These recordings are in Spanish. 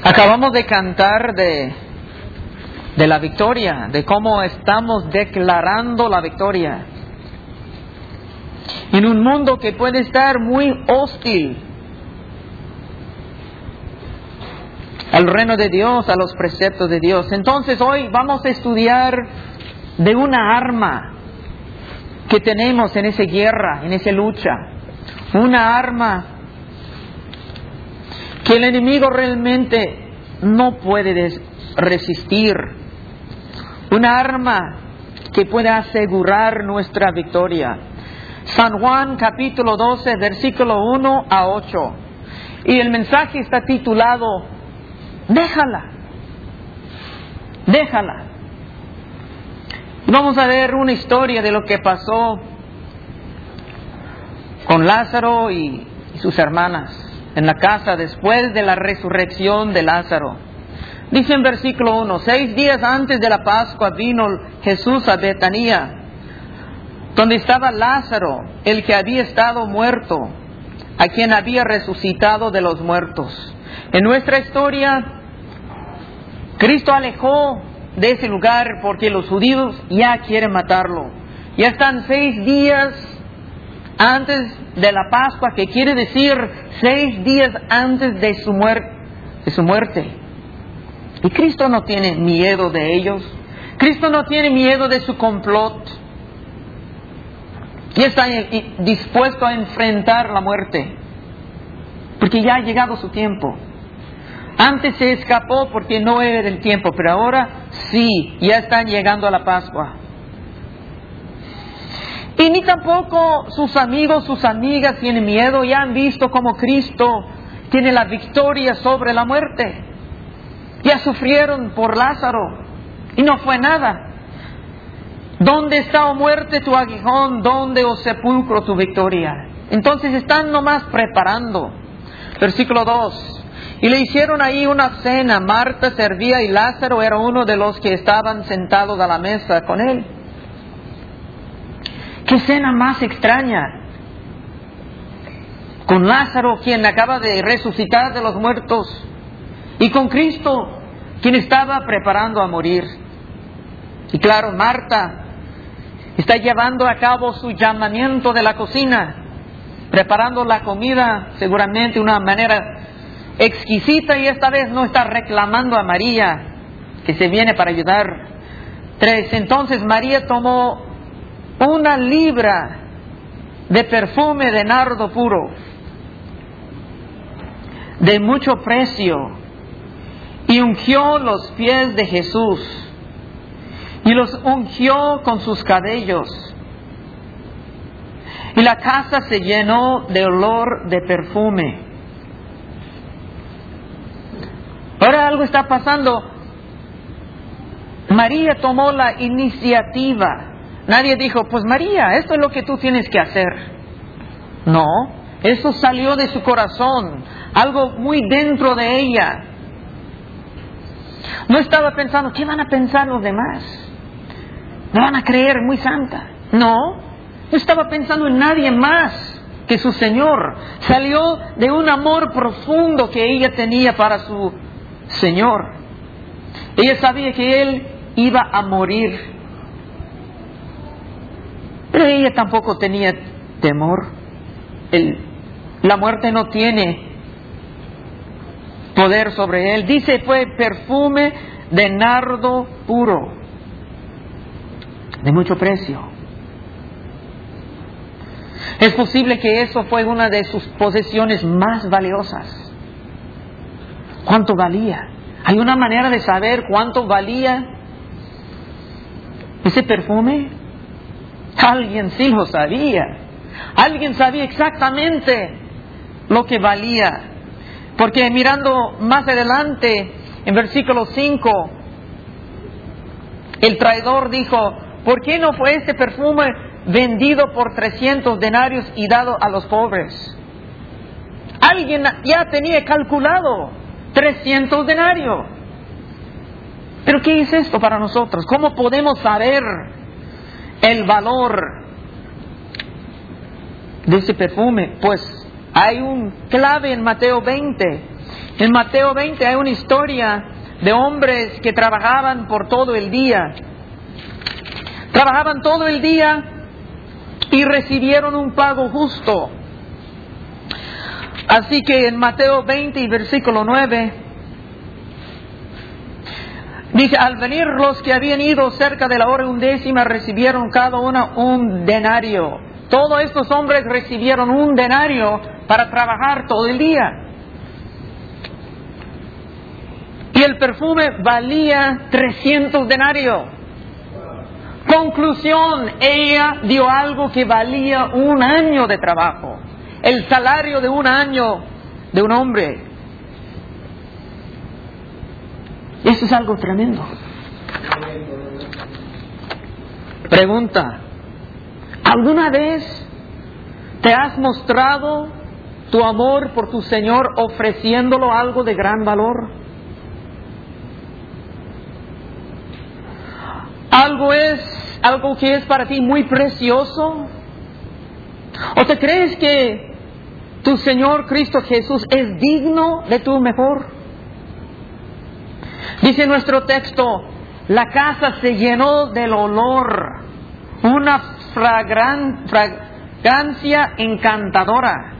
Acabamos de cantar de la victoria, de cómo estamos declarando la victoria. En un mundo que puede estar muy hostil al reino de Dios, a los preceptos de Dios. Entonces hoy vamos a estudiar de una arma que tenemos en esa guerra, en esa lucha. Una arma que el enemigo realmente no puede resistir. Una arma que puede asegurar nuestra victoria. San Juan capítulo 12, versículo 1 a 8. Y el mensaje está titulado, déjala. Déjala. Vamos a ver una historia de lo que pasó con Lázaro y sus hermanas en la casa después de la resurrección de Lázaro. Dice en versículo 1, 6 días antes de la Pascua vino Jesús a Betania, donde estaba Lázaro, el que había estado muerto, a quien había resucitado de los muertos. En nuestra historia, Cristo alejó de ese lugar porque los judíos ya quieren matarlo. Ya están 6 días antes de la Pascua, que quiere decir 6 días antes de su muerte. Y Cristo no tiene miedo de ellos. Cristo no tiene miedo de su complot. Y está dispuesto a enfrentar la muerte, porque ya ha llegado su tiempo. Antes se escapó porque no era el tiempo, pero ahora sí, ya están llegando a la Pascua. Y ni tampoco sus amigos, sus amigas tienen miedo. Ya han visto cómo Cristo tiene la victoria sobre la muerte. Ya sufrieron por Lázaro y no fue nada. ¿Dónde está, oh muerte, tu aguijón? ¿Dónde, oh sepulcro, tu victoria? Entonces están nomás preparando. Versículo 2. Y le hicieron ahí una cena. Marta servía y Lázaro era uno de los que estaban sentados a la mesa con él. ¡Qué cena más extraña! Con Lázaro, quien acaba de resucitar de los muertos, y con Cristo, quien estaba preparando a morir. Y claro, Marta está llevando a cabo su llamamiento de la cocina, preparando la comida seguramente de una manera exquisita, y esta vez no está reclamando a María, que se viene para ayudar. 3. Entonces María tomó 1 libra de perfume de nardo puro, de mucho precio, y ungió los pies de Jesús, y los ungió con sus cabellos. Y la casa se llenó de olor de perfume. Ahora algo está pasando. María tomó la iniciativa. Nadie dijo, pues María, esto es lo que tú tienes que hacer. No, eso salió de su corazón, algo muy dentro de ella. No estaba pensando, ¿qué van a pensar los demás? ¿No van a creer muy santa? No estaba pensando en nadie más que su Señor. Salió de un amor profundo que ella tenía para su Señor. Ella sabía que Él iba a morir, pero ella tampoco tenía temor. La muerte no tiene poder sobre él. Dice, fue perfume de nardo puro, de mucho precio. Es posible que eso fue una de sus posesiones más valiosas. ¿Cuánto valía? ¿Hay una manera de saber cuánto valía ese perfume? Alguien sí lo sabía. Alguien sabía exactamente lo que valía. Porque mirando más adelante, en versículo 5, el traidor dijo, ¿por qué no fue este perfume vendido por 300 denarios y dado a los pobres? Alguien ya tenía calculado 300 denarios. ¿Pero qué es esto para nosotros? ¿Cómo podemos saber el valor de ese perfume? Pues hay un clave en Mateo 20. En Mateo 20 hay una historia de hombres que trabajaban por todo el día. Trabajaban todo el día y recibieron un pago justo. Así que en Mateo 20 y versículo 9, dice, al venir los que habían ido cerca de la hora 11, recibieron cada uno un denario. Todos estos hombres recibieron un denario para trabajar todo el día. Y el perfume valía 300 denarios. Conclusión, ella dio algo que valía un año de trabajo. El salario de un año de un hombre. Eso es algo tremendo. Pregunta, ¿alguna vez te has mostrado tu amor por tu Señor ofreciéndolo algo de gran valor? ¿Algo que es para ti muy precioso? ¿O te crees que tu Señor Cristo Jesús es digno de tu mejor? Dice nuestro texto, la casa se llenó del olor, una fragancia encantadora.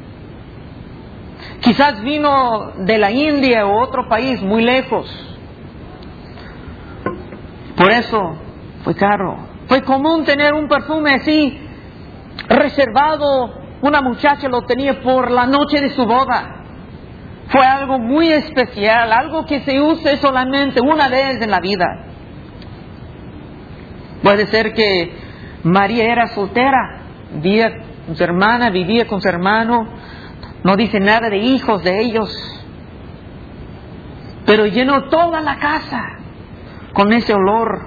Quizás vino de la India o otro país muy lejos. Por eso fue caro. Fue común tener un perfume así reservado. Una muchacha lo tenía por la noche de su boda. Fue algo muy especial, algo que se use solamente una vez en la vida. Puede ser que María era soltera, vivía con su hermana, vivía con su hermano, no dice nada de hijos de ellos, pero llenó toda la casa con ese olor.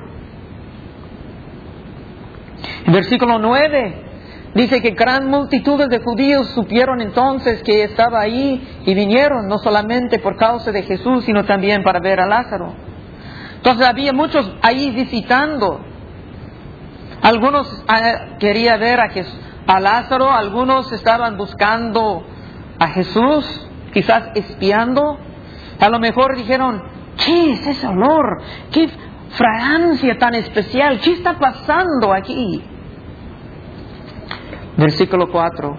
En versículo 9 dice que gran multitud de judíos supieron entonces que estaba ahí y vinieron no solamente por causa de Jesús, sino también para ver a Lázaro. Entonces había muchos ahí visitando. Algunos querían ver a Lázaro, algunos estaban buscando a Jesús, quizás espiando. A lo mejor dijeron, ¿qué es ese olor? ¿Qué fragancia tan especial? ¿Qué está pasando aquí? Versículo 4.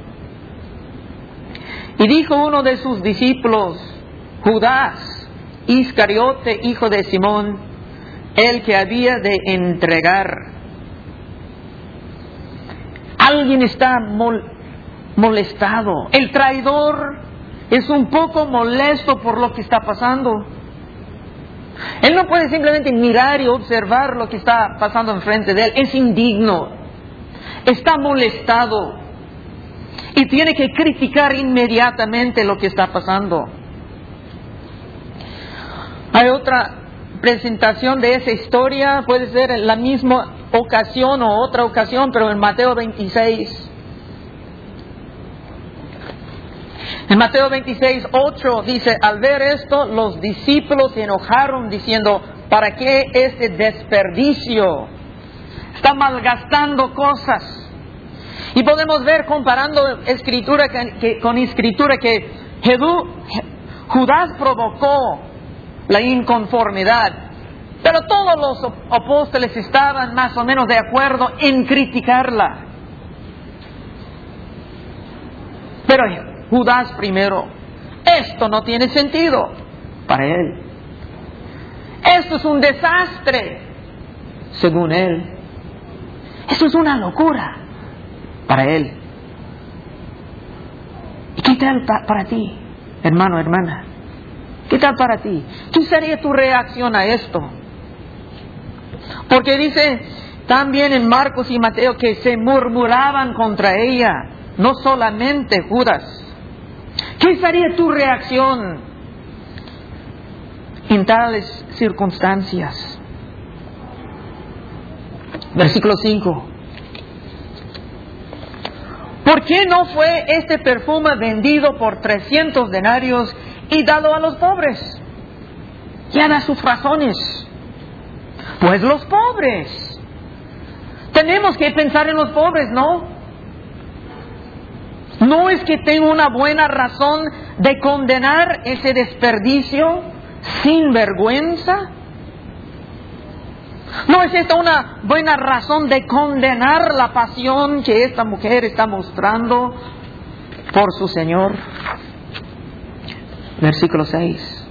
Y dijo uno de sus discípulos, Judas Iscariote, hijo de Simón, el que había de entregar. Alguien está molestado. El traidor es un poco molesto por lo que está pasando. Él no puede simplemente mirar y observar lo que está pasando enfrente de él. Es indigno. Está molestado. Y tiene que criticar inmediatamente lo que está pasando. Hay otra presentación de esa historia. Puede ser en la misma ocasión o otra ocasión, pero en Mateo 26. En Mateo 26, 8 dice, al ver esto, los discípulos se enojaron diciendo, ¿para qué este desperdicio? Está malgastando cosas. Y podemos ver, comparando escritura con escritura, que Judas provocó la inconformidad. Pero todos los apóstoles estaban más o menos de acuerdo en criticarla. Pero Judas primero, esto no tiene sentido para él. Esto es un desastre, según él. Esto es una locura para él. ¿Y qué tal para ti, hermano, hermana? ¿Qué tal para ti? ¿Qué sería tu reacción a esto? Porque dice también en Marcos y Mateo que se murmuraban contra ella, no solamente Judas. ¿Qué sería tu reacción en tales circunstancias? Versículo 5. ¿Por qué no fue este perfume vendido por 300 denarios y dado a los pobres? Ya da sus razones. Pues los pobres. Tenemos que pensar en los pobres, ¿no? ¿No es que tengo una buena razón de condenar ese desperdicio sin vergüenza? ¿No es esta una buena razón de condenar la pasión que esta mujer está mostrando por su Señor? Versículo 6.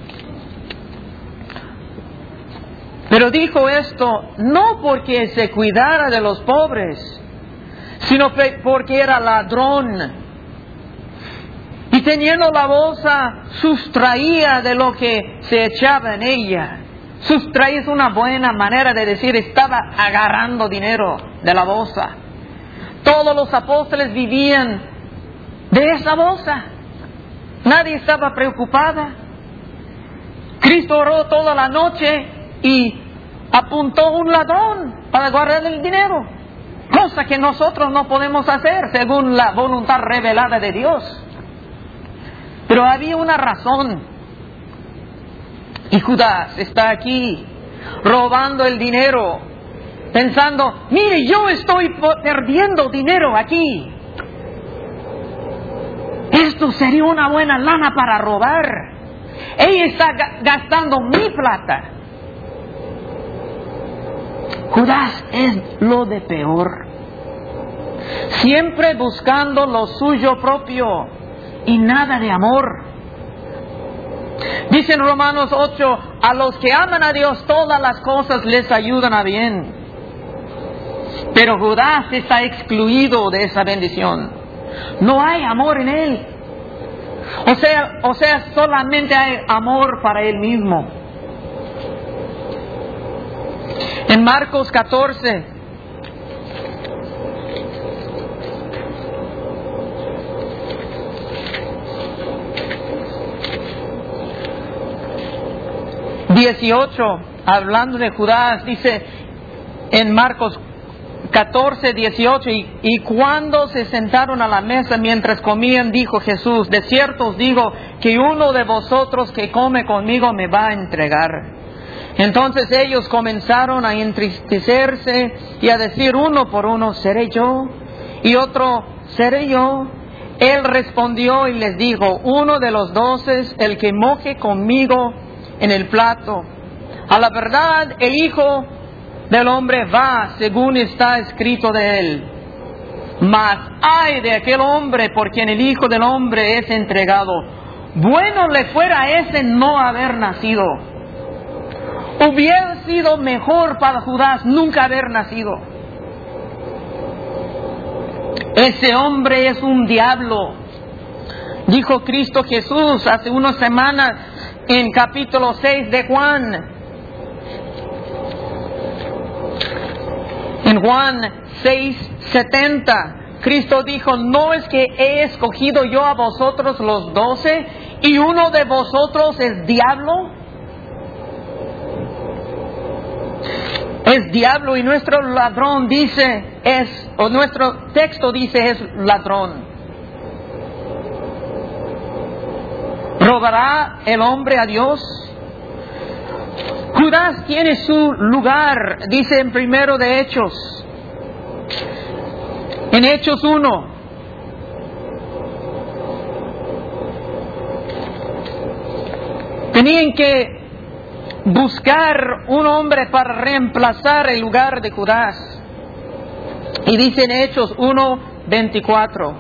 Pero dijo esto no porque se cuidara de los pobres, sino porque era ladrón. Y teniendo la bolsa, sustraía de lo que se echaba en ella. Sustraía es una buena manera de decir, estaba agarrando dinero de la bolsa. Todos los apóstoles vivían de esa bolsa. Nadie estaba preocupada. Cristo oró toda la noche y apuntó un ladrón para guardar el dinero. Cosa que nosotros no podemos hacer según la voluntad revelada de Dios. Pero había una razón. Y Judas está aquí robando el dinero, pensando, mire, yo estoy perdiendo dinero aquí. Esto sería una buena lana para robar. Ella está gastando mi plata. Judas es lo de peor. Siempre buscando lo suyo propio y nada de amor. Dice en Romanos 8, a los que aman a Dios todas las cosas les ayudan a bien. Pero Judas está excluido de esa bendición. No hay amor en él. O sea, solamente hay amor para él mismo. En Marcos 14, hablando de Judas, dice en Marcos 14, 18, y cuando se sentaron a la mesa mientras comían, dijo Jesús, de cierto os digo que uno de vosotros que come conmigo me va a entregar. Entonces ellos comenzaron a entristecerse y a decir uno por uno, ¿seré yo? Y otro, ¿seré yo? Él respondió y les dijo, uno de los 12, el que moje conmigo en el plato. A la verdad, el Hijo del Hombre va según está escrito de él. Mas ay de aquel hombre por quien el Hijo del Hombre es entregado. Bueno le fuera a ese no haber nacido. Hubiera sido mejor para Judas nunca haber nacido. Ese hombre es un diablo. Dijo Cristo Jesús hace unas semanas en capítulo 6 de Juan. En Juan 6:70, Cristo dijo, ¿no es que he escogido yo a vosotros los 12 y uno de vosotros es diablo? Es diablo y nuestro ladrón dice o nuestro texto dice es ladrón. ¿Robará el hombre a Dios? Judas tiene su lugar, dice en primero de Hechos. En Hechos 1. Tenían que buscar un hombre para reemplazar el lugar de Judas. Y dice en Hechos 1:24.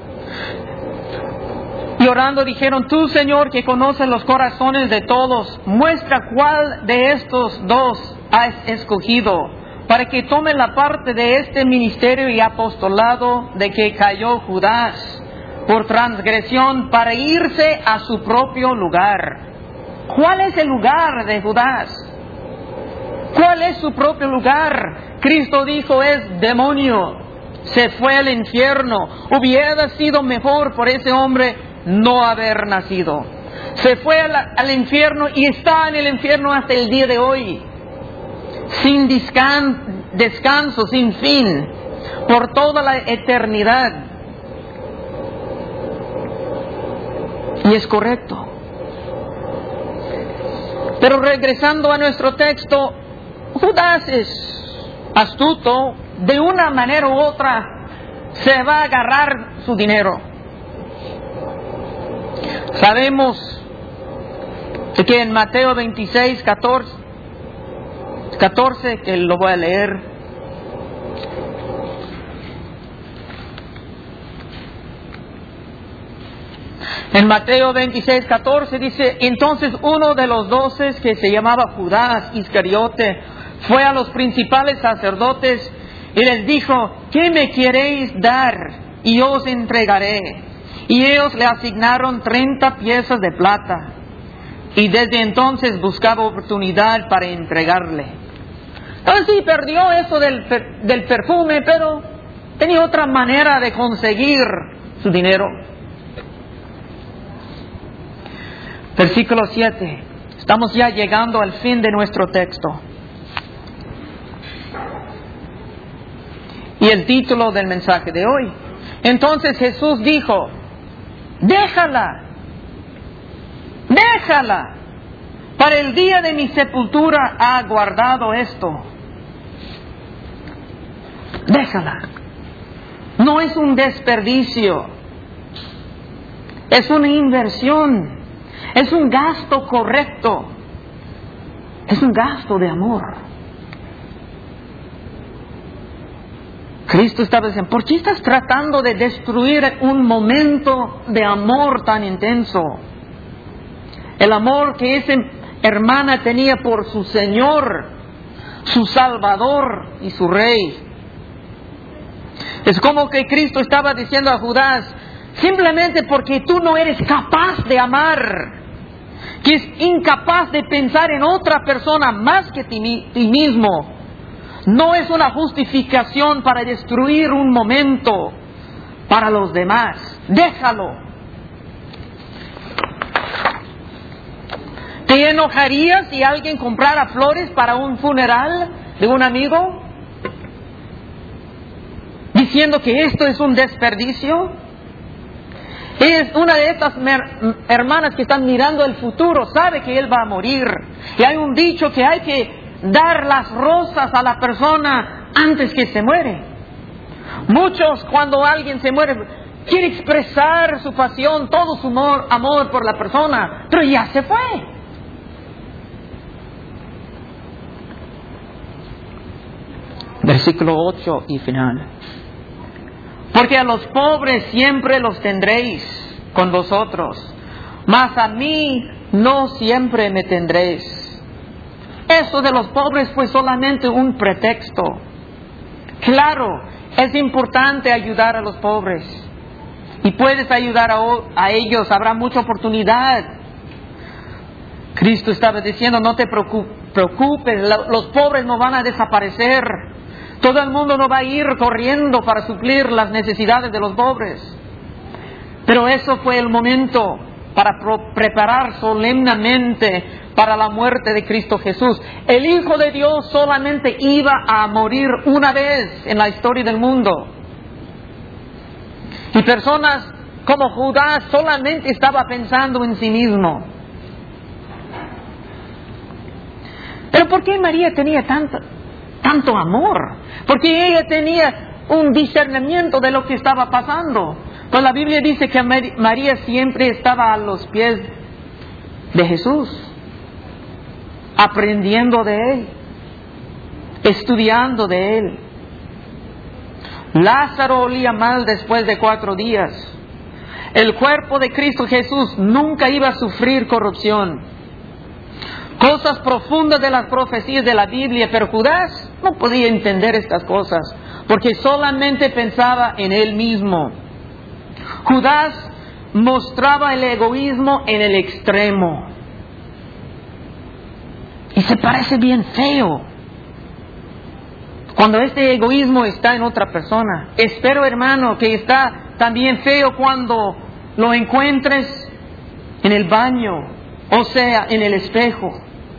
Y orando dijeron, tú Señor que conoces los corazones de todos, muestra cuál de estos dos has escogido, para que tome la parte de este ministerio y apostolado de que cayó Judas por transgresión para irse a su propio lugar. ¿Cuál es el lugar de Judas? ¿Cuál es su propio lugar? Cristo dijo es demonio, se fue al infierno. Hubiera sido mejor por ese hombre no haber nacido. Se fue al infierno y está en el infierno hasta el día de hoy, sin descanso, sin fin, por toda la eternidad. Y es correcto. Pero regresando a nuestro texto, Judas es astuto, de una manera u otra se va a agarrar su dinero. Sabemos que en Mateo 26, 14, que lo voy a leer. En Mateo 26, 14 dice: entonces uno de los 12, que se llamaba Judas Iscariote, fue a los principales sacerdotes y les dijo: ¿qué me queréis dar? Y yo os entregaré. Y ellos le asignaron 30 piezas de plata. Y desde entonces buscaba oportunidad para entregarle. Entonces sí, perdió eso del perfume, pero tenía otra manera de conseguir su dinero. Versículo 7. Estamos ya llegando al fin de nuestro texto. Y el título del mensaje de hoy. Entonces Jesús dijo: déjala, déjala. Para el día de mi sepultura ha guardado esto. Déjala. No es un desperdicio. Es una inversión. Es un gasto correcto. Es un gasto de amor. Cristo estaba diciendo: ¿por qué estás tratando de destruir un momento de amor tan intenso? El amor que esa hermana tenía por su Señor, su Salvador y su Rey. Es como que Cristo estaba diciendo a Judas: simplemente porque tú no eres capaz de amar, que es incapaz de pensar en otra persona más que ti mismo, no es una justificación para destruir un momento para los demás. Déjalo. ¿Te enojarías si alguien comprara flores para un funeral de un amigo, diciendo que esto es un desperdicio? Es una de estas hermanas que están mirando el futuro, sabe que él va a morir. Y hay un dicho que hay que dar las rosas a la persona antes que se muere. Muchos, cuando alguien se muere, quiere expresar su pasión, todo su amor por la persona, pero ya se fue. Versículo 8 y final. Porque a los pobres siempre los tendréis con vosotros, mas a mí no siempre me tendréis. Eso de los pobres fue solamente un pretexto. Claro, es importante ayudar a los pobres. Y puedes ayudar a ellos, habrá mucha oportunidad. Cristo estaba diciendo: no te preocupes, los pobres no van a desaparecer. Todo el mundo no va a ir corriendo para suplir las necesidades de los pobres. Pero eso fue el momento para preparar solemnemente para la muerte de Cristo Jesús. El Hijo de Dios solamente iba a morir una vez en la historia del mundo. Y personas como Judas solamente estaba pensando en sí mismo. Pero ¿por qué María tenía tanto amor? Porque ella tenía un discernimiento de lo que estaba pasando. Pues la Biblia dice que María siempre estaba a los pies de Jesús, aprendiendo de Él, estudiando de Él. Lázaro olía mal después de 4 días. El cuerpo de Cristo Jesús nunca iba a sufrir corrupción. Cosas profundas de las profecías de la Biblia, pero Judas no podía entender estas cosas, porque solamente pensaba en él mismo. Judas mostraba el egoísmo en el extremo. Y se parece bien feo cuando este egoísmo está en otra persona. Espero, hermano, que está también feo cuando lo encuentres en el baño, o sea, en el espejo.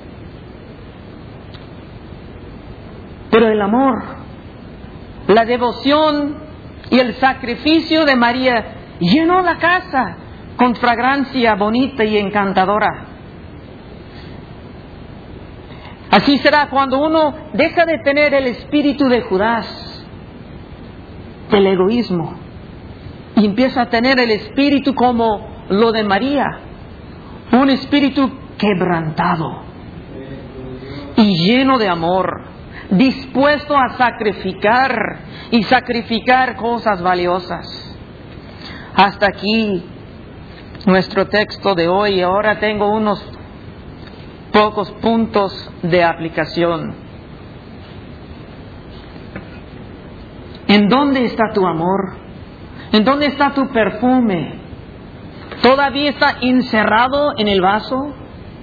Pero el amor, la devoción y el sacrificio de María llenó la casa con fragancia bonita y encantadora. Así será cuando uno deja de tener el espíritu de Judas, del egoísmo, y empieza a tener el espíritu como lo de María, un espíritu quebrantado y lleno de amor, dispuesto a sacrificar y sacrificar cosas valiosas. Hasta aquí nuestro texto de hoy. Ahora tengo unos pocos puntos de aplicación. ¿En dónde está tu amor? ¿En dónde está tu perfume? ¿Todavía está encerrado en el vaso?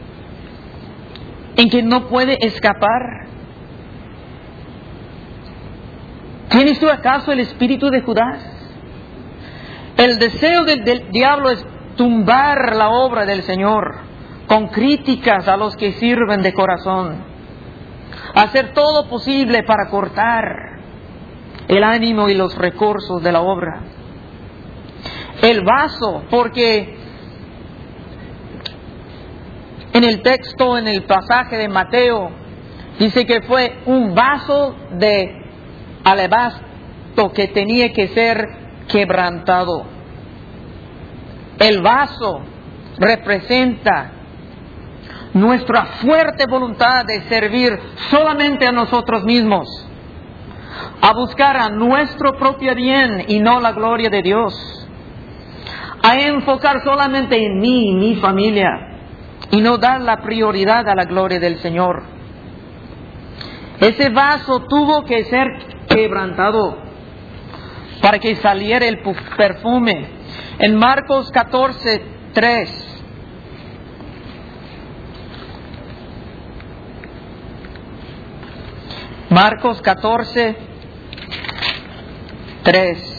¿En que no puede escapar? ¿Tienes tú acaso el espíritu de Judas? El deseo del diablo es tumbar la obra del Señor con críticas a los que sirven de corazón. Hacer todo posible para cortar el ánimo y los recursos de la obra. El vaso, porque en el texto, en el pasaje de Mateo, dice que fue un vaso de alabastro que tenía que ser quebrantado. El vaso representa nuestra fuerte voluntad de servir solamente a nosotros mismos, a buscar a nuestro propio bien y no la gloria de Dios, a enfocar solamente en mí y mi familia y no dar la prioridad a la gloria del Señor. Ese vaso tuvo que ser quebrantado para que saliera el perfume. En Marcos 14:3. Marcos 14:3.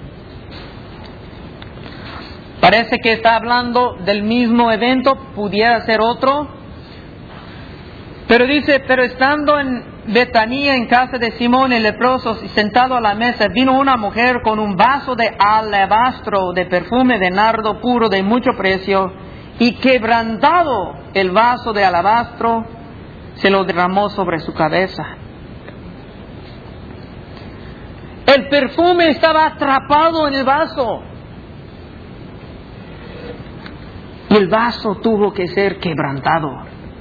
Parece que está hablando del mismo evento, pudiera ser otro. Pero dice, pero estando en Betanía, en casa de Simón el leproso, sentado a la mesa, vino una mujer con un vaso de alabastro, de perfume de nardo puro de mucho precio, y quebrantado el vaso de alabastro, se lo derramó sobre su cabeza. El perfume estaba atrapado en el vaso. Y el vaso tuvo que ser quebrantado.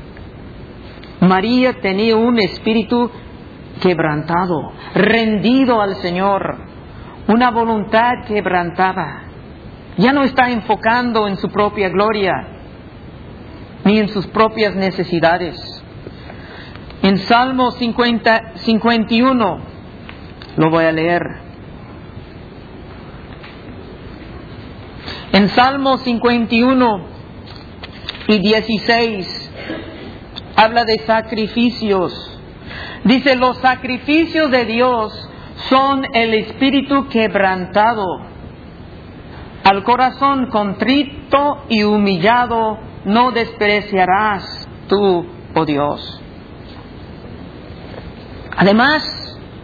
María tenía un espíritu quebrantado, rendido al Señor, una voluntad quebrantada. Ya no está enfocando en su propia gloria, ni en sus propias necesidades. En Salmo 51, lo voy a leer. En Salmo 51:16 habla de sacrificios. Dice, los sacrificios de Dios son el espíritu quebrantado. Al corazón contrito y humillado no despreciarás tú, oh Dios. Además,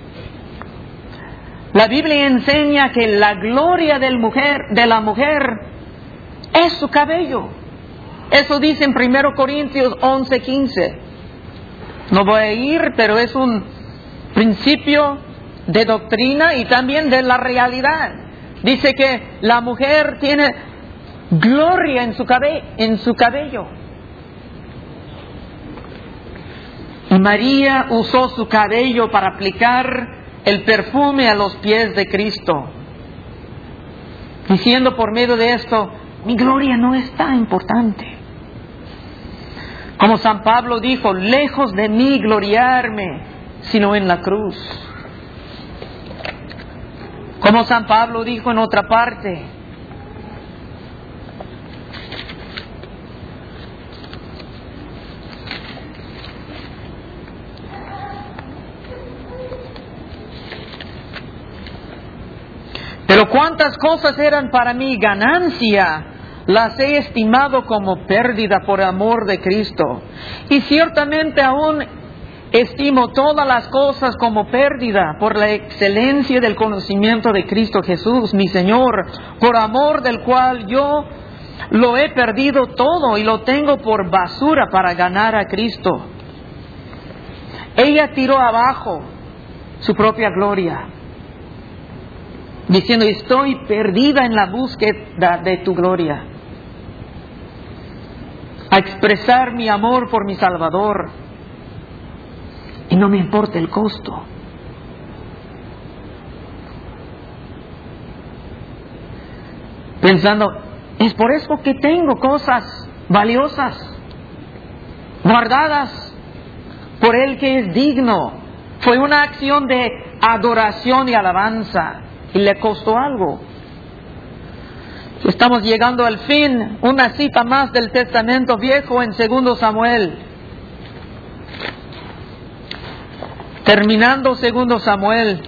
la Biblia enseña que la gloria de la mujer es su cabello. Eso dice en 1 Corintios 11:15. No voy a ir, pero es un principio de doctrina y también de la realidad. Dice que la mujer tiene gloria en su cabello. Y María usó su cabello para aplicar el perfume a los pies de Cristo, diciendo por medio de esto, mi gloria no es tan importante. Como San Pablo dijo, lejos de mí gloriarme, sino en la cruz. Como San Pablo dijo en otra parte, pero cuántas cosas eran para mí ganancia, las he estimado como pérdida por amor de Cristo. Y ciertamente aún estimo todas las cosas como pérdida por la excelencia del conocimiento de Cristo Jesús, mi Señor, por amor del cual yo lo he perdido todo y lo tengo por basura para ganar a Cristo. Ella tiró abajo su propia gloria, diciendo, estoy perdida en la búsqueda de tu gloria. a expresar mi amor por mi Salvador. Y no me importa el costo. Pensando, es por eso que tengo cosas valiosas, guardadas por Él que es digno. Fue una acción de adoración y alabanza, y le costó algo. Estamos llegando al fin, una cita más del Testamento Viejo en 2 Samuel. Terminando 2 Samuel.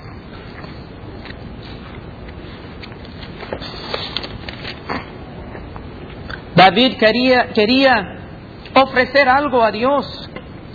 David quería ofrecer algo a Dios.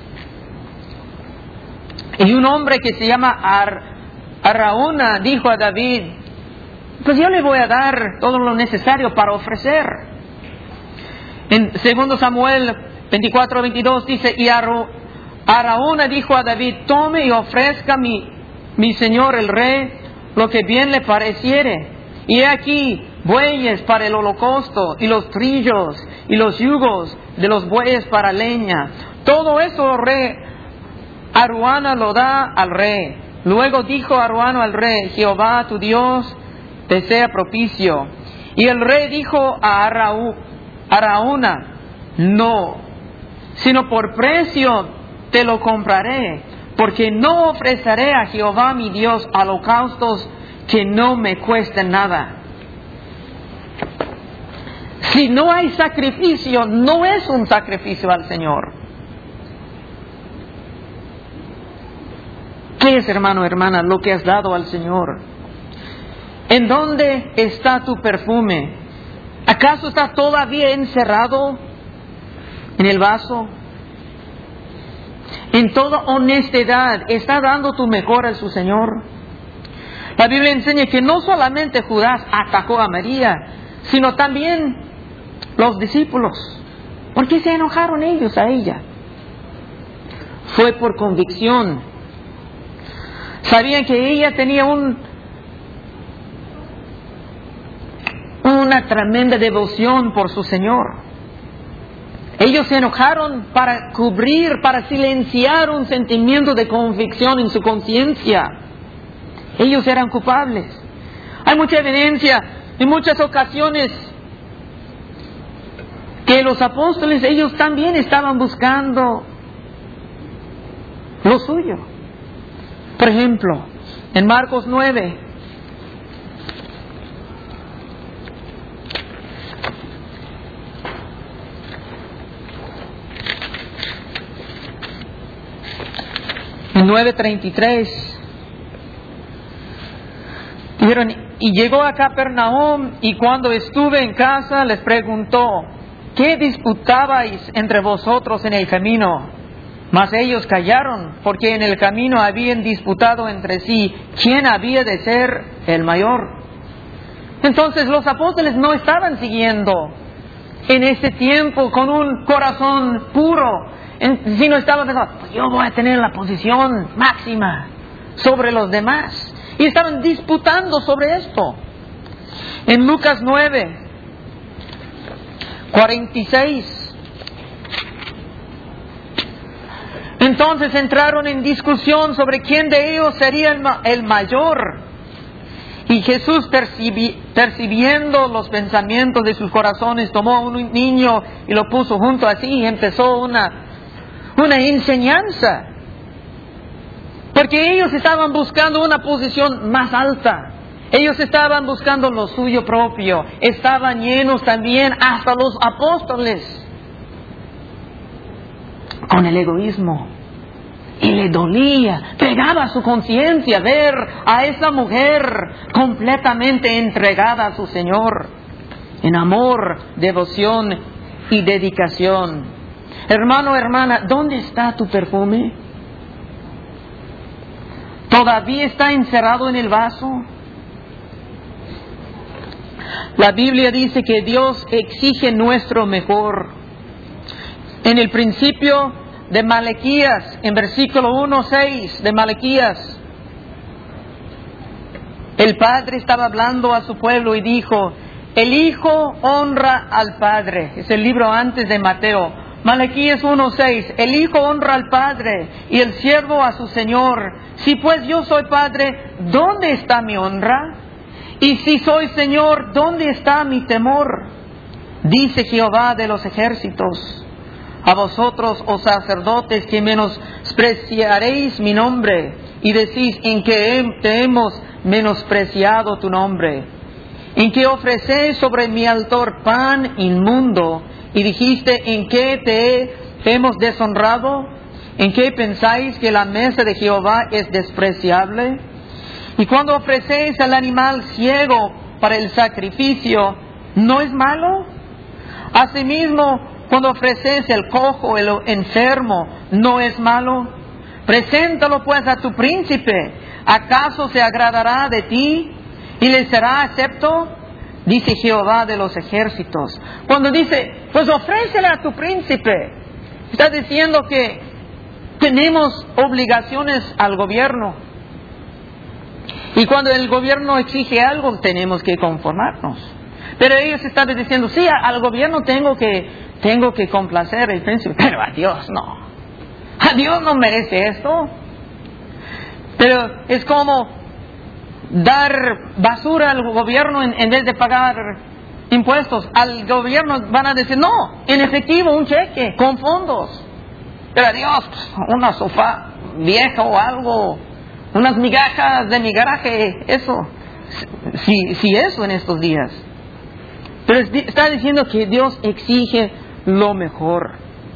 Y un hombre que se llama Araúna dijo a David, pues yo le voy a dar todo lo necesario para ofrecer. En 2 Samuel 24:22 dice, y Araúna dijo a David, tome y ofrezca mi señor el rey lo que bien le pareciere. Y he aquí bueyes para el holocausto, y los trillos, y los yugos de los bueyes para leña. Todo eso, rey, Araúna lo da al rey. Luego dijo Araúna al rey, Jehová tu Dios te sea propicio. Y el rey dijo a Araúna, no, sino por precio te lo compraré, porque no ofreceré a Jehová mi Dios holocaustos que no me cuesten nada. Si no hay sacrificio, no es un sacrificio al Señor. ¿Qué es, hermano, hermana, lo que has dado al Señor? ¿En dónde está tu perfume? ¿Acaso está todavía encerrado en el vaso? En toda honestidad, ¿está dando tu mejor a su Señor? La Biblia enseña que no solamente Judas atacó a María, sino también los discípulos. ¿Por qué se enojaron ellos a ella? Fue por convicción. Sabían que ella tenía una tremenda devoción por su Señor. Ellos se enojaron para cubrir, para silenciar un sentimiento de convicción en su conciencia. Ellos eran culpables. Hay mucha evidencia en muchas ocasiones que los apóstoles, ellos también estaban buscando lo suyo. Por ejemplo, en Marcos 9, en 9:33, dijeron, y llegó a Capernaum, y cuando estuve en casa les preguntó, ¿qué disputabais entre vosotros en el camino? Mas ellos callaron, porque en el camino habían disputado entre sí quién había de ser el mayor. Entonces los apóstoles no estaban siguiendo en ese tiempo con un corazón puro, sino estaban pensando, pues yo voy a tener la posición máxima sobre los demás. Y estaban disputando sobre esto. En Lucas 9:46, entonces entraron en discusión sobre quién de ellos sería el mayor. Y Jesús, percibiendo los pensamientos de sus corazones, tomó a un niño y lo puso junto a sí y empezó una enseñanza. Porque ellos estaban buscando una posición más alta. Ellos estaban buscando lo suyo propio. Estaban llenos también, hasta los apóstoles, con el egoísmo. Y le dolía, pegaba a su conciencia ver a esa mujer completamente entregada a su Señor, en amor, devoción y dedicación. Hermano, hermana, ¿dónde está tu perfume? ¿Todavía está encerrado en el vaso? La Biblia dice que Dios exige nuestro mejor. En el principio de Malaquías, en versículo 1:6 de Malaquías, el Padre estaba hablando a su pueblo y dijo, el Hijo honra al Padre. Es el libro antes de Mateo. Malaquías 1:6. El Hijo honra al Padre y el siervo a su Señor. Si pues yo soy Padre, ¿dónde está mi honra? Y si soy Señor, ¿dónde está mi temor? Dice Jehová de los ejércitos. A vosotros, oh sacerdotes, que menospreciaréis mi nombre, y decís, ¿en qué te hemos menospreciado tu nombre? ¿En qué ofrecéis sobre mi altar pan inmundo? Y dijiste, ¿en qué te hemos deshonrado? ¿En qué pensáis que la mesa de Jehová es despreciable? Y cuando ofrecéis al animal ciego para el sacrificio, ¿no es malo? Asimismo, cuando ofreces el cojo, el enfermo, ¿no es malo? Preséntalo pues a tu príncipe. ¿Acaso se agradará de ti y le será acepto? Dice Jehová de los ejércitos. Cuando dice, pues ofrécele a tu príncipe, está diciendo que tenemos obligaciones al gobierno. Y cuando el gobierno exige algo, tenemos que conformarnos. Pero ellos estaban diciendo, sí, al gobierno tengo que complacer el príncipe, pero a Dios no. A Dios no merece esto. Pero es como dar basura al gobierno en vez de pagar impuestos. Al gobierno van a decir, no, en efectivo, un cheque, con fondos. Pero a Dios, una sofá vieja o algo, unas migajas de mi garaje, eso. Sí, eso en estos días. Pero está diciendo que Dios exige lo mejor.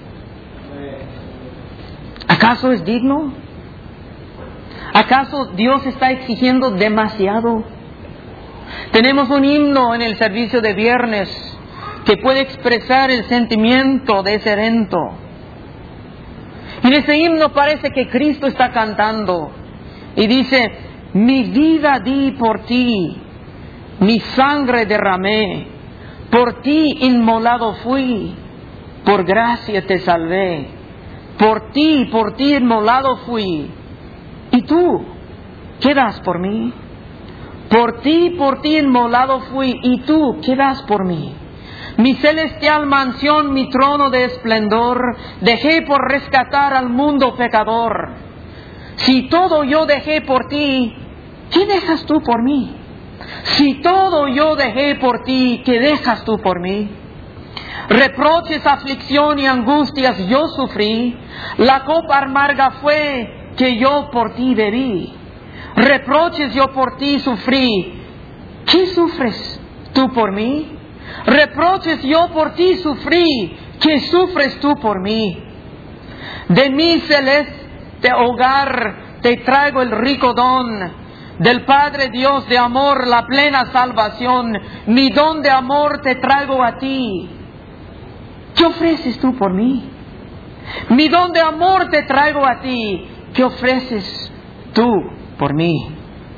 ¿Acaso es digno? ¿Acaso Dios está exigiendo demasiado? Tenemos un himno en el servicio de viernes que puede expresar el sentimiento de ese evento. En ese himno parece que Cristo está cantando y dice, mi vida di por ti, mi sangre derramé, por ti inmolado fui, por gracia te salvé. Por ti inmolado fui. ¿Y tú qué das por mí? Por ti inmolado fui. ¿Y tú qué das por mí? Mi celestial mansión, mi trono de esplendor, dejé por rescatar al mundo pecador. Si todo yo dejé por ti, ¿qué dejas tú por mí? Si todo yo dejé por ti, ¿qué dejas tú por mí? Reproches, aflicción y angustias yo sufrí. La copa amarga fue que yo por ti bebí. Reproches yo por ti sufrí. ¿Qué sufres tú por mí? Reproches yo por ti sufrí. ¿Qué sufres tú por mí? De mi celeste hogar te traigo el rico don del Padre Dios de amor, la plena salvación. Mi don de amor te traigo a ti. ¿Qué ofreces tú por mí? Mi don de amor te traigo a ti. ¿Qué ofreces tú por mí?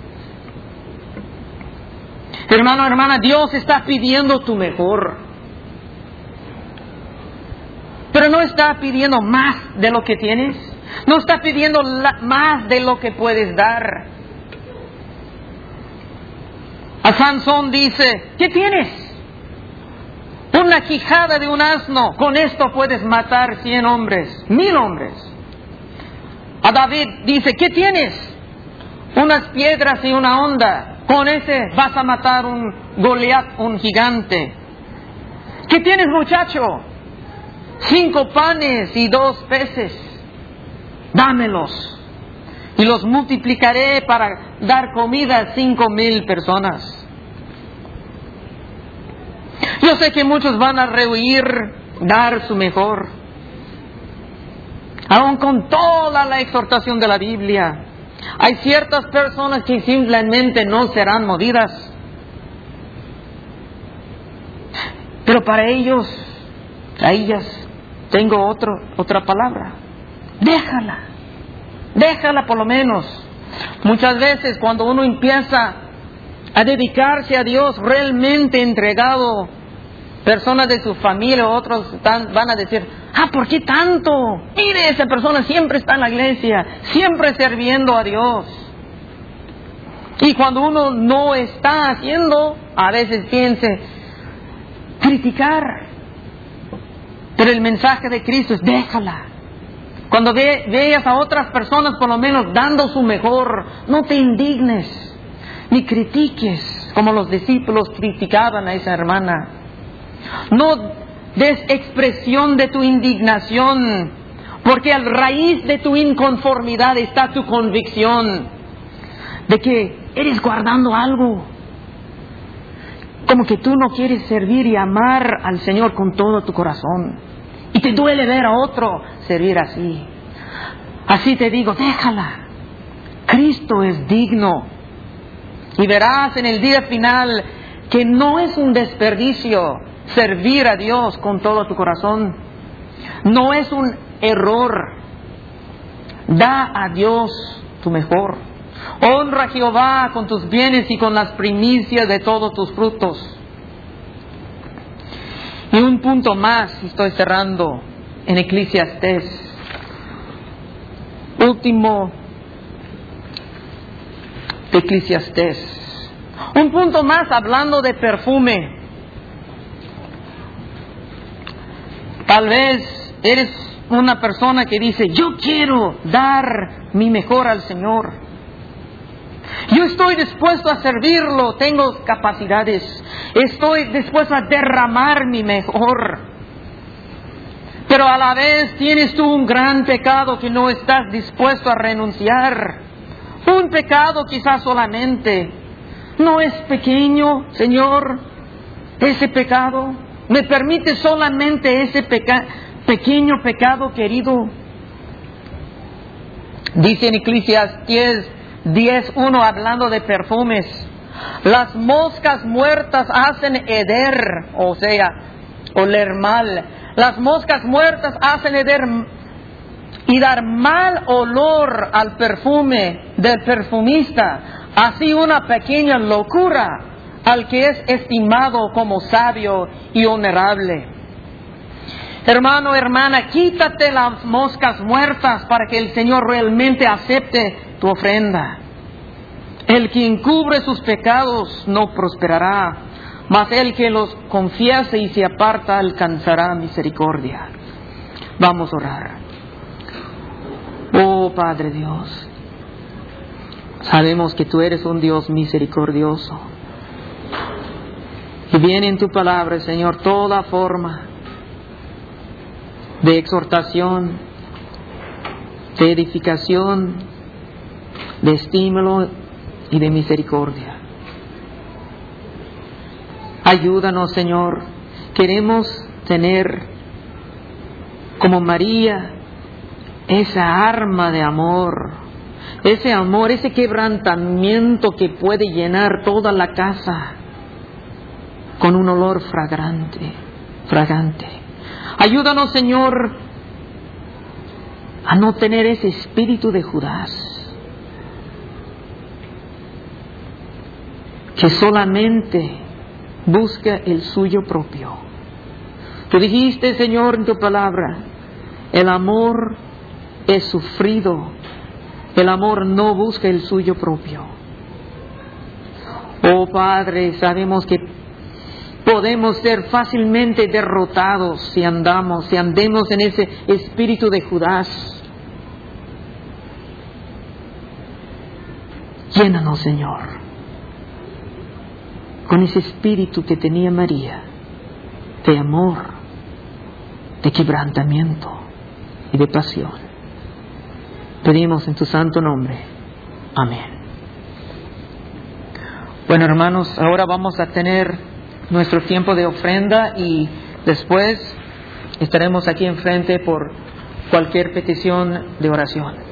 Hermano, hermana, Dios está pidiendo tu mejor. Pero no está pidiendo más de lo que tienes. No está pidiendo más de lo que puedes dar. A Sansón dice, ¿qué tienes? Una quijada de un asno, con esto puedes matar 100 hombres, 1000 hombres. A David dice, ¿qué tienes? Unas piedras y una honda, con ese vas a matar un Goliat, un gigante. ¿Qué tienes, muchacho? 5 panes y 2 peces, dámelos y los multiplicaré para dar comida a 5,000 personas. Yo sé que muchos van a rehuir dar su mejor, aun con toda la exhortación de la Biblia. Hay ciertas personas que simplemente no serán movidas. Pero para ellos, a ellas, tengo otra palabra. Déjala por lo menos. Muchas veces cuando uno empieza a dedicarse a Dios realmente entregado, personas de su familia o otros van a decir, ¿por qué tanto? Mire, esa persona siempre está en la iglesia, siempre sirviendo a Dios. Y cuando uno no está haciendo, a veces piense, criticar. Pero el mensaje de Cristo es: déjala. Cuando veas a otras personas por lo menos dando su mejor, no te indignes ni critiques como los discípulos criticaban a esa hermana. No des expresión de tu indignación, porque a raíz de tu inconformidad está tu convicción de que eres guardando algo. Como que tú no quieres servir y amar al Señor con todo tu corazón. Y te duele ver a otro servir así. Así te digo, déjala. Cristo es digno. Y verás en el día final que no es un desperdicio servir a Dios con todo tu corazón. No es un error. Da a Dios tu mejor. Honra a Jehová con tus bienes y con las primicias de todos tus frutos. Y un punto más, estoy cerrando, en Eclesiastés. Último de Eclesiastés. Un punto más hablando de perfume. Tal vez eres una persona que dice: yo quiero dar mi mejor al Señor. Yo estoy dispuesto a servirlo, tengo capacidades. Estoy dispuesto a derramar mi mejor. Pero a la vez tienes tú un gran pecado que no estás dispuesto a renunciar. Un pecado quizás solamente. ¿No es pequeño, Señor, ese pecado? ¿Me permite solamente ese pequeño pecado, querido? Dice en Eclesiastés 10:1, hablando de perfumes: las moscas muertas hacen heder, o sea, oler mal. Las moscas muertas hacen heder y dar mal olor al perfume del perfumista. Así una pequeña locura al que es estimado como sabio y honorable. Hermano, hermana, quítate las moscas muertas para que el Señor realmente acepte tu ofrenda. El que encubre sus pecados no prosperará, mas el que los confiese y se aparta alcanzará misericordia. Vamos a orar. Oh Padre Dios, sabemos que tú eres un Dios misericordioso. Y viene en tu palabra, Señor, toda forma de exhortación, de edificación, de estímulo y de misericordia. Ayúdanos, Señor. Queremos tener como María esa arma de amor, ese amor, ese quebrantamiento que puede llenar toda la casa con un olor fragante. Ayúdanos, Señor, a no tener ese espíritu de Judas, que solamente busca el suyo propio. Tú dijiste, Señor, en tu palabra: el amor es sufrido, el amor no busca el suyo propio. Oh Padre, sabemos que podemos ser fácilmente derrotados si andemos en ese espíritu de Judas. Llénanos, Señor, con ese espíritu que tenía María, de amor, de quebrantamiento y de pasión. Pedimos en tu santo nombre. Amén. Bueno, hermanos, ahora vamos a tener nuestro tiempo de ofrenda y después estaremos aquí enfrente por cualquier petición de oración.